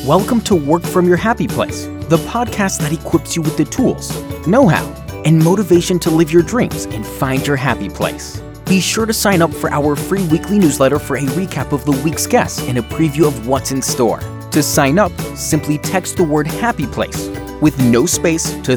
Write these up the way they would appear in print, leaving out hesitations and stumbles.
Welcome to Work From Your Happy Place, the podcast that equips you with the tools, know-how, and motivation to live your dreams and find your happy place. Be sure to sign up for our free weekly newsletter for a recap of the week's guests and a preview of what's in store. To sign up, simply text the word Happy Place with no space to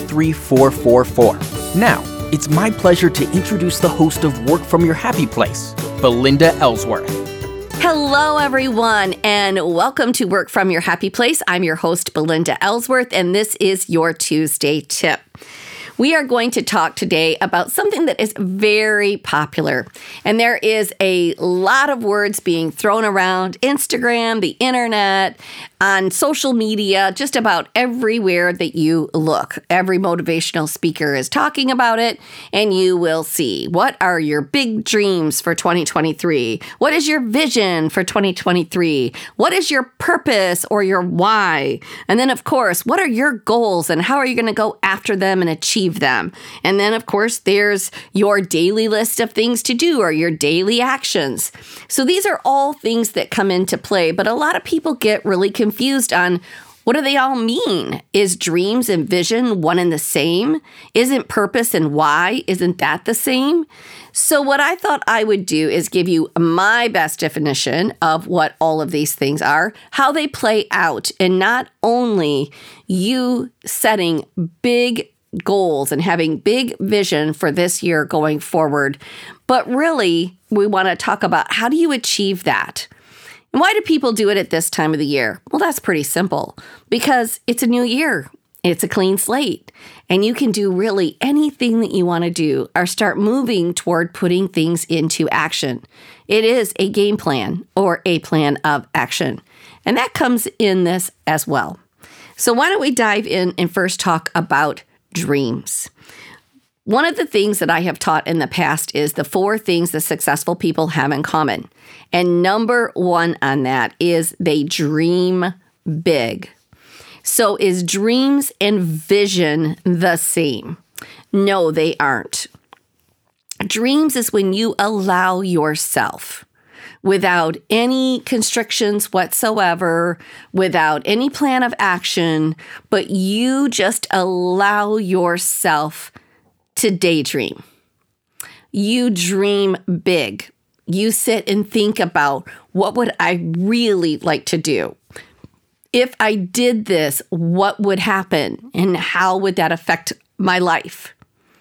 33444. Now, it's my pleasure to introduce the host of Work From Your Happy Place, Belinda Ellsworth. Hello, everyone, and welcome to Work From Your Happy Place. I'm your host, Belinda Ellsworth, and this is your Tuesday tip. We are going to talk today about something that is very popular, and there is a lot of words being thrown around Instagram, the internet, on social media, just about everywhere that you look. Every motivational speaker is talking about it, and you will see. What are your big dreams for 2023? What is your vision for 2023? What is your purpose or your why? And then, of course, what are your goals and how are you going to go after them and achieve them? And then, of course, there's your daily list of things to do or your daily actions. So these are all things that come into play, but a lot of people get really confused on what do they all mean? Is dreams and vision one and the same? Isn't purpose and why, isn't that the same? So what I thought I would do is give you my best definition of what all of these things are, how they play out, and not only you setting big goals and having big vision for this year going forward, but really we want to talk about how do you achieve that? And why do people do it at this time of the year? Well, that's pretty simple because it's a new year. It's a clean slate, and you can do really anything that you want to do or start moving toward putting things into action. It is a game plan or a plan of action, and that comes in this as well. So why don't we dive in and first talk about dreams? One of the things that I have taught in the past is the 4 things that successful people have in common. And number 1 on that is they dream big. So is dreams and vision the same? No, they aren't. Dreams is when you allow yourself, without any constrictions whatsoever, without any plan of action, but you just allow yourself to daydream. You dream big. You sit and think about, what would I really like to do? If I did this, what would happen? And how would that affect my life?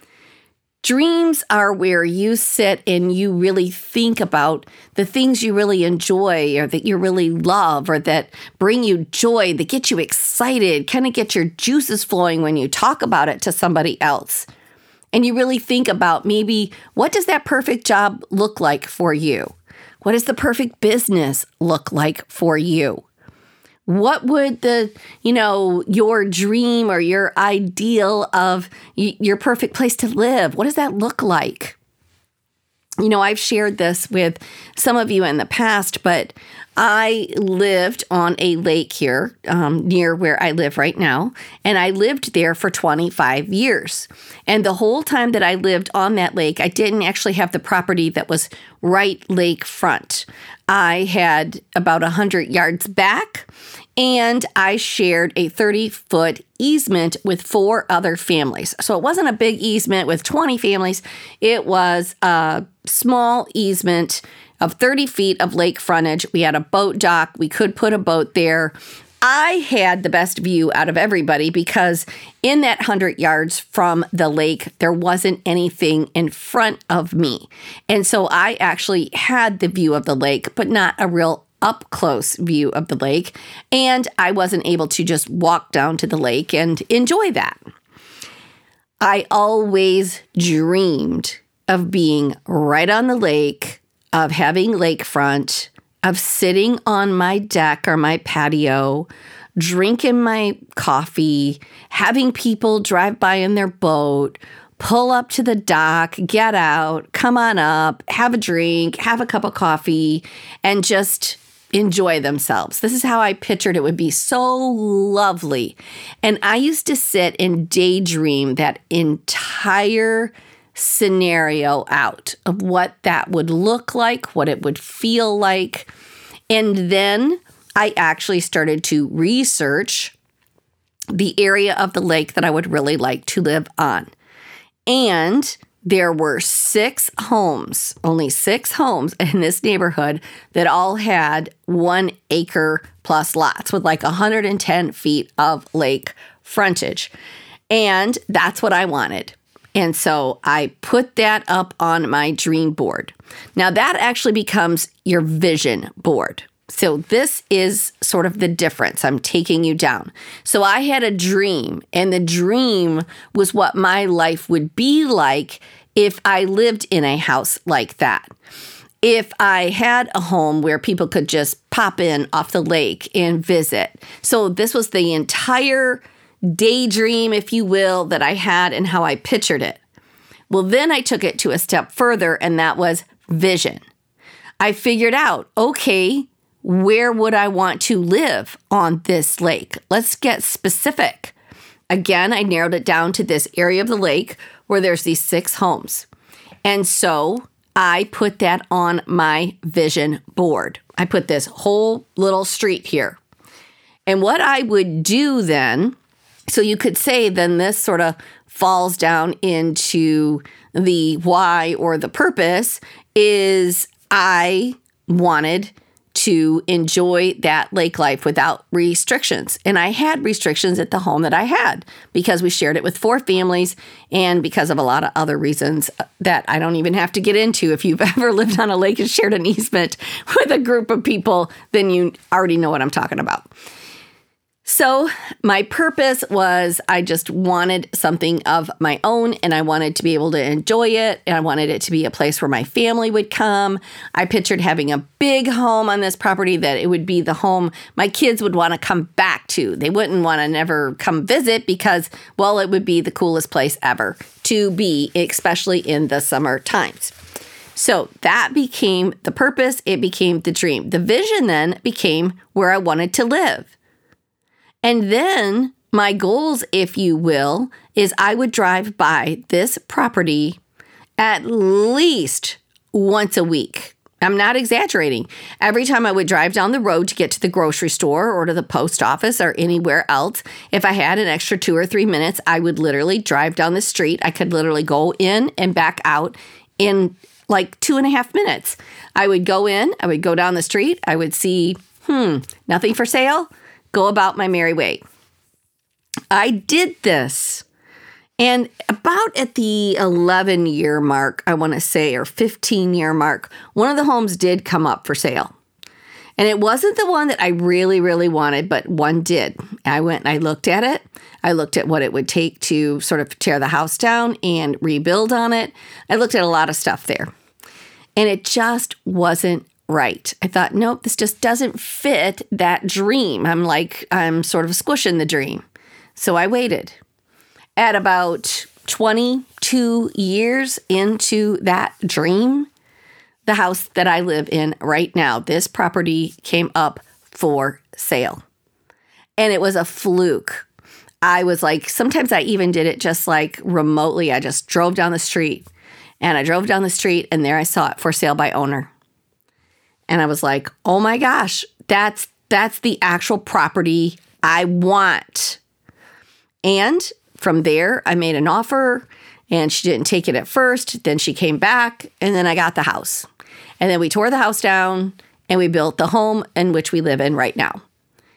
Dreams are where you sit and you really think about the things you really enjoy or that you really love or that bring you joy, that get you excited, kind of get your juices flowing when you talk about it to somebody else. And you really think about maybe what does that perfect job look like for you? What does the perfect business look like for you? What would your dream or your ideal of your perfect place to live, what does that look like? I've shared this with some of you in the past, but I lived on a lake here near where I live right now, and I lived there for 25 years. And the whole time that I lived on that lake, I didn't actually have the property that was right lakefront. I had about 100 yards back, and I shared a 30-foot easement with 4 other families. So it wasn't a big easement with 20 families. It was a small easement of 30 feet of lake frontage. We had a boat dock. We could put a boat there. I had the best view out of everybody because in that 100 yards from the lake, there wasn't anything in front of me. And so I actually had the view of the lake, but not a real up-close view of the lake. And I wasn't able to just walk down to the lake and enjoy that. I always dreamed of being right on the lake, of having lakefront, of sitting on my deck or my patio, drinking my coffee, having people drive by in their boat, pull up to the dock, get out, come on up, have a drink, have a cup of coffee, and just enjoy themselves. This is how I pictured it would be so lovely. And I used to sit and daydream that entire scenario out of what that would look like, what it would feel like. And then I actually started to research the area of the lake that I would really like to live on. And there were 6 homes, only 6 homes in this neighborhood that all had 1 acre plus lots with like 110 feet of lake frontage. And that's what I wanted. And so I put that up on my dream board. Now that actually becomes your vision board. So this is sort of the difference. I'm taking you down. So I had a dream, and the dream was what my life would be like if I lived in a house like that. If I had a home where people could just pop in off the lake and visit. So this was the entire daydream, if you will, that I had and how I pictured it. Well, then I took it to a step further, and that was vision. I figured out, okay, where would I want to live on this lake? Let's get specific. Again, I narrowed it down to this area of the lake where there's these 6 homes. And so I put that on my vision board. I put this whole little street here. And what I would do then, so you could say then this sort of falls down into the why or the purpose, is I wanted to enjoy that lake life without restrictions. And I had restrictions at the home that I had because we shared it with 4 families and because of a lot of other reasons that I don't even have to get into. If you've ever lived on a lake and shared an easement with a group of people, then you already know what I'm talking about. So my purpose was I just wanted something of my own, and I wanted to be able to enjoy it, and I wanted it to be a place where my family would come. I pictured having a big home on this property that it would be the home my kids would want to come back to. They wouldn't want to never come visit because, well, it would be the coolest place ever to be, especially in the summer times. So that became the purpose. It became the dream. The vision then became where I wanted to live. And then my goals, if you will, is I would drive by this property at least once a week. I'm not exaggerating. Every time I would drive down the road to get to the grocery store or to the post office or anywhere else, if I had an extra 2 or 3 minutes, I would literally drive down the street. I could literally go in and back out in like 2.5 minutes. I would go in, I would go down the street, I would see, nothing for sale. Go about my merry way. I did this, and about at the 11-year mark, I want to say, or 15-year mark, one of the homes did come up for sale. And it wasn't the one that I really, really wanted, but one did. I went and I looked at it. I looked at what it would take to sort of tear the house down and rebuild on it. I looked at a lot of stuff there. And it just wasn't right. I thought, nope, this just doesn't fit that dream. I'm sort of squishing the dream. So I waited. At about 22 years into that dream, the house that I live in right now, this property came up for sale. And it was a fluke. I was like, sometimes I even did it just like remotely. I just drove down the street, and I drove down the street, and there I saw it for sale by owner. And I was like, oh my gosh, that's the actual property I want. And from there, I made an offer, and she didn't take it at first. Then she came back, and then I got the house. And then we tore the house down, and we built the home in which we live in right now.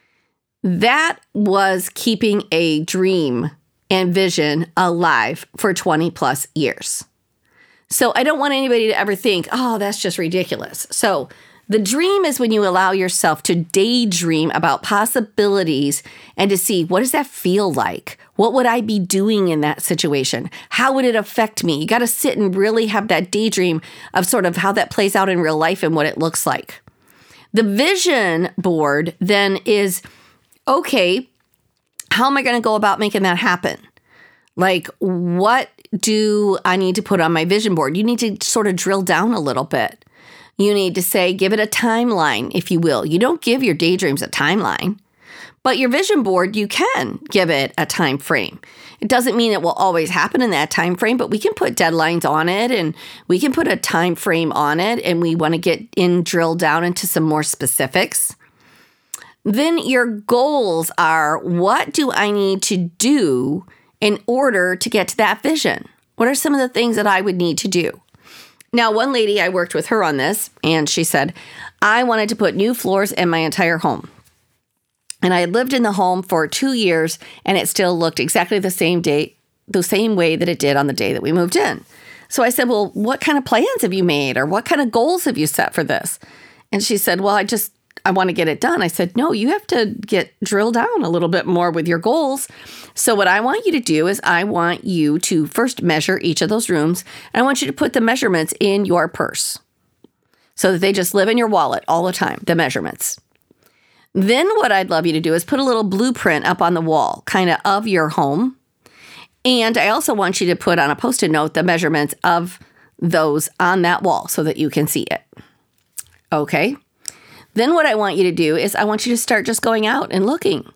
That was keeping a dream and vision alive for 20 plus years. So I don't want anybody to ever think, oh, that's just ridiculous. So the dream is when you allow yourself to daydream about possibilities and to see, what does that feel like? What would I be doing in that situation? How would it affect me? You got to sit and really have that daydream of sort of how that plays out in real life and what it looks like. The vision board then is, okay, how am I going to go about making that happen? Like, what do I need to put on my vision board? You need to sort of drill down a little bit. You need to say, give it a timeline, if you will. You don't give your daydreams a timeline, but your vision board, you can give it a time frame. It doesn't mean it will always happen in that time frame, but we can put deadlines on it, and we can put a time frame on it, and we want to get drill down into some more specifics. Then your goals are, what do I need to do in order to get to that vision? What are some of the things that I would need to do? Now, one lady, I worked with her on this, and she said, I wanted to put new floors in my entire home. And I had lived in the home for 2 years, and it still looked exactly the same way that it did on the day that we moved in. So I said, well, what kind of plans have you made, or what kind of goals have you set for this? And she said, well, I want to get it done. I said, no, you have to drill down a little bit more with your goals. So what I want you to do is I want you to first measure each of those rooms. And I want you to put the measurements in your purse so that they just live in your wallet all the time, the measurements. Then what I'd love you to do is put a little blueprint up on the wall, kind of your home. And I also want you to put on a Post-it note the measurements of those on that wall so that you can see it. Okay. Then what I want you to do is I want you to start just going out and looking.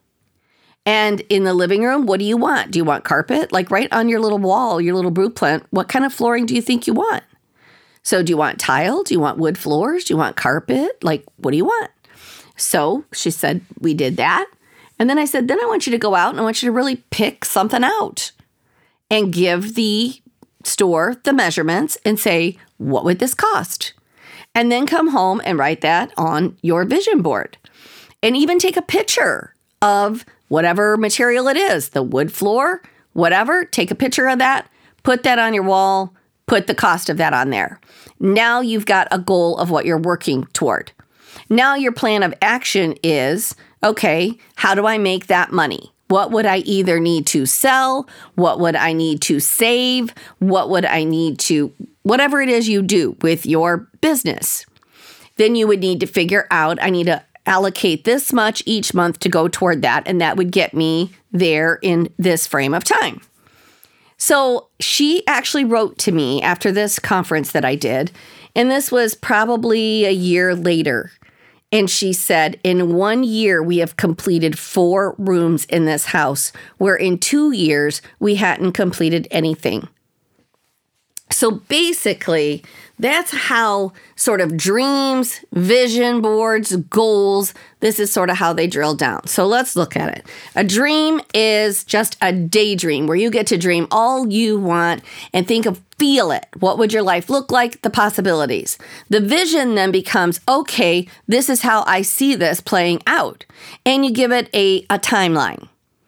And in the living room, what do you want? Do you want carpet? Like right on your little wall, your little blueprint, what kind of flooring do you think you want? So do you want tile? Do you want wood floors? Do you want carpet? Like, what do you want? So she said, we did that. And then I said, then I want you to go out and I want you to really pick something out and give the store the measurements and say, what would this cost? And then come home and write that on your vision board. And even take a picture of whatever material it is, the wood floor, whatever, take a picture of that, put that on your wall, put the cost of that on there. Now you've got a goal of what you're working toward. Now your plan of action is, okay, how do I make that money? What would I either need to sell? What would I need to save? What would I need to, whatever it is you do with your business. Then you would need to figure out, I need to allocate this much each month to go toward that. And that would get me there in this frame of time. So she actually wrote to me after this conference that I did. And this was probably a year later. And she said, in 1 year, we have completed 4 rooms in this house, where in 2 years, we hadn't completed anything. So basically, that's how sort of dreams, vision boards, goals, this is sort of how they drill down. So let's look at it. A dream is just a daydream where you get to dream all you want and feel it. What would your life look like? The possibilities. The vision then becomes, okay, this is how I see this playing out. And you give it a timeline.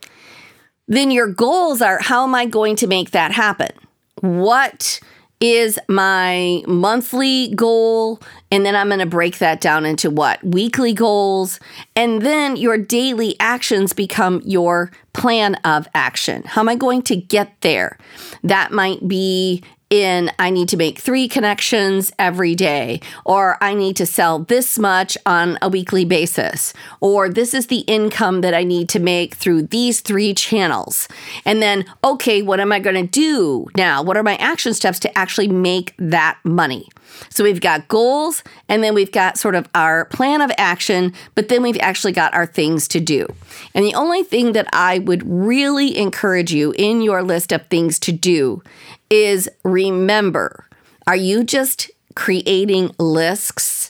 Then your goals are, how am I going to make that happen? What is my monthly goal? And then I'm going to break that down into what? Weekly goals. And then your daily actions become your plan of action. How am I going to get there? That might be I need to make 3 connections every day, or I need to sell this much on a weekly basis, or this is the income that I need to make through these 3 channels. And then, okay, what am I going to do now? What are my action steps to actually make that money? So we've got goals, and then we've got sort of our plan of action, but then we've actually got our things to do. And the only thing that I would really encourage you in your list of things to do is remember, are you just creating lists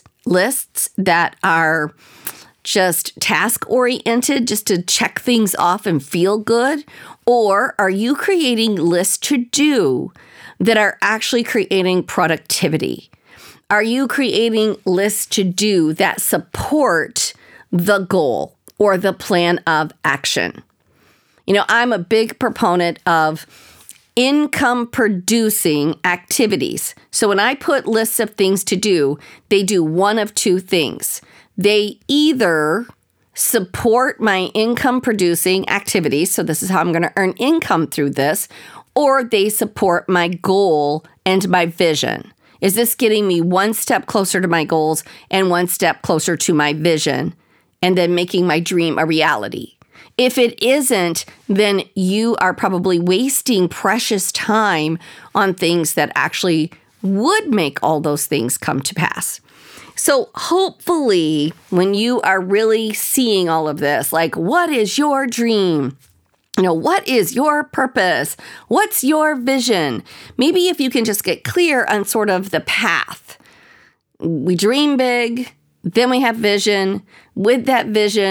that are just task-oriented, just to check things off and feel good? Or are you creating lists to do that are actually creating productivity? Are you creating lists to do that support the goal or the plan of action? You know, I'm a big proponent of income producing activities. So when I put lists of things to do, they do one of 2 things. They either support my income producing activities, so this is how I'm going to earn income through this, or they support my goal and my vision. Is this getting me one step closer to my goals and one step closer to my vision, and then making my dream a reality? If it isn't, then you are probably wasting precious time on things that actually would make all those things come to pass. So hopefully, when you are really seeing all of this, like, what is your dream? You know, what is your purpose? What's your vision? Maybe if you can just get clear on sort of the path. We dream big, then we have vision. With that vision,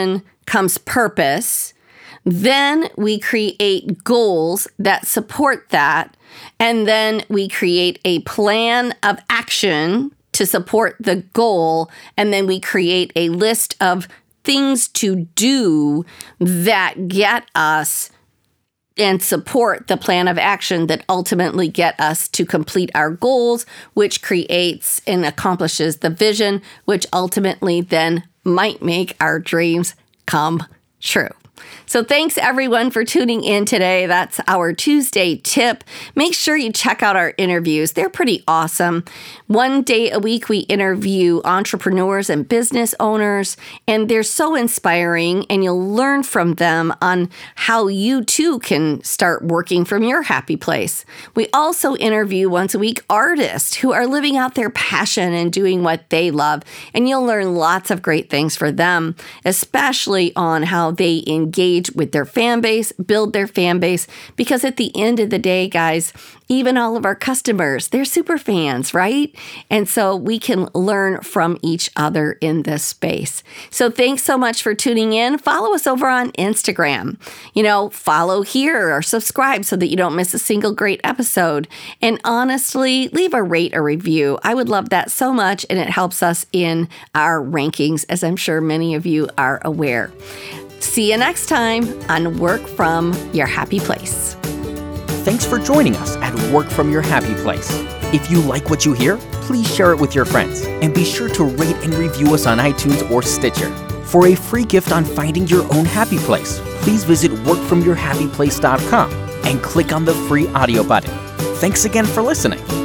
comes purpose. Then we create goals that support that. And then we create a plan of action to support the goal. And then we create a list of things to do that get us and support the plan of action that ultimately get us to complete our goals, which creates and accomplishes the vision, which ultimately then might make our dreams come true. So thanks everyone for tuning in today. That's our Tuesday tip. Make sure you check out our interviews. They're pretty awesome. One day a week, we interview entrepreneurs and business owners, and they're so inspiring, and you'll learn from them on how you too can start working from your happy place. We also interview once a week artists who are living out their passion and doing what they love, and you'll learn lots of great things for them, especially on how they engage with their fan base, build their fan base, because at the end of the day, guys, even all of our customers, they're super fans, right? And so we can learn from each other in this space. So thanks so much for tuning in. Follow us over on Instagram. Follow here or subscribe so that you don't miss a single great episode. And honestly, leave a rate or review. I would love that so much, and it helps us in our rankings, as I'm sure many of you are aware. See you next time on Work From Your Happy Place. Thanks for joining us at Work From Your Happy Place. If you like what you hear, please share it with your friends, and be sure to rate and review us on iTunes or Stitcher. For a free gift on finding your own happy place, please visit workfromyourhappyplace.com and click on the free audio button. Thanks again for listening.